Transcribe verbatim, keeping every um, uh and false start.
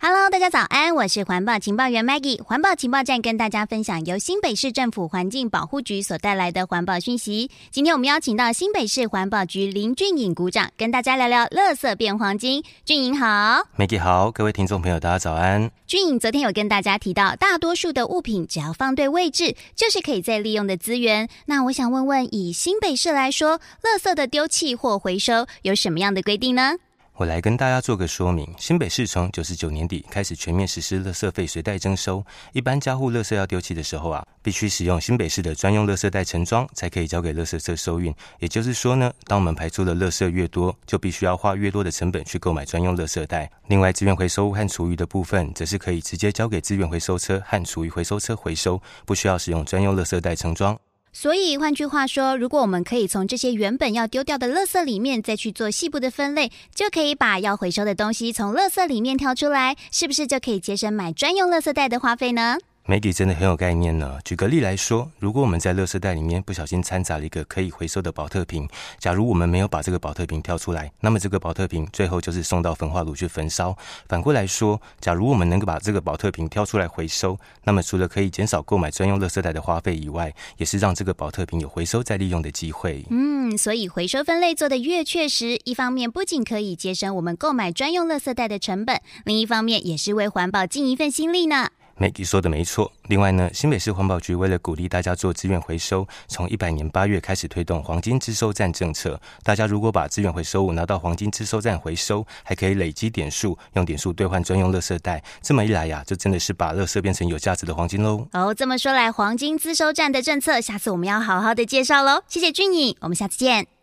Hello， 大家早安，我是环保情报员 Maggie。环保情报站跟大家分享由新北市政府环境保护局所带来的环保讯息。今天我们邀请到新北市环保局林俊颖股长跟大家聊聊垃圾变黄金。俊颖好。 Maggie 好，各位听众朋友大家早安。 俊颖昨天有跟大家提到，大多数的物品只要放对位置，就是可以再利用的资源。那我想问问，以新北市来说，垃圾的丢弃或回收有什么样的规定呢？ 我来跟大家做个说明。新北市从九十九年底开始全面实施垃圾费随袋征收，一般家户垃圾要丢弃的时候啊，必须使用新北市的专用垃圾袋盛装，才可以交给垃圾车收运。也就是说呢，当我们排出的垃圾越多，就必须要花越多的成本去购买专用垃圾袋。另外，资源回收物和厨余的部分，则是可以直接交给资源回收车和厨余回收车回收，不需要使用专用垃圾袋盛装。 所以换句话说，如果我们可以从这些原本要丢掉的垃圾里面再去做细部的分类，就可以把要回收的东西从垃圾里面挑出来，是不是就可以节省买专用垃圾袋的花费呢 ？Maggie 真的很有概念呢。举个例来说，如果我们在垃圾袋里面不小心掺杂了一个可以回收的保特瓶，假如我们没有把这个保特瓶挑出来，那么这个保特瓶最后就是送到焚化炉去焚烧。反过来说，假如我们能够把这个保特瓶挑出来回收，那么除了可以减少购买专用垃圾袋的花费以外，也是让这个保特瓶有回收再利用的机会。 嗯，所以回收分类做得越确实，一方面不仅可以节省我们购买专用垃圾袋的成本，另一方面也是为环保尽一份心力呢。 Maggie 说的没错。另外呢，新北市环保局为了鼓励大家做资源回收，从一百年八月开始推动黄金资收站政策。大家如果把资源回收物拿到黄金资收站回收，还可以累积点数，用点数兑换专用垃圾袋。这么一来呀，就真的是把垃圾变成有价值的黄金喽。 哦，这么说来，黄金资收站的政策，下次我们要好好的介绍喽。谢谢俊颖，我们下次见。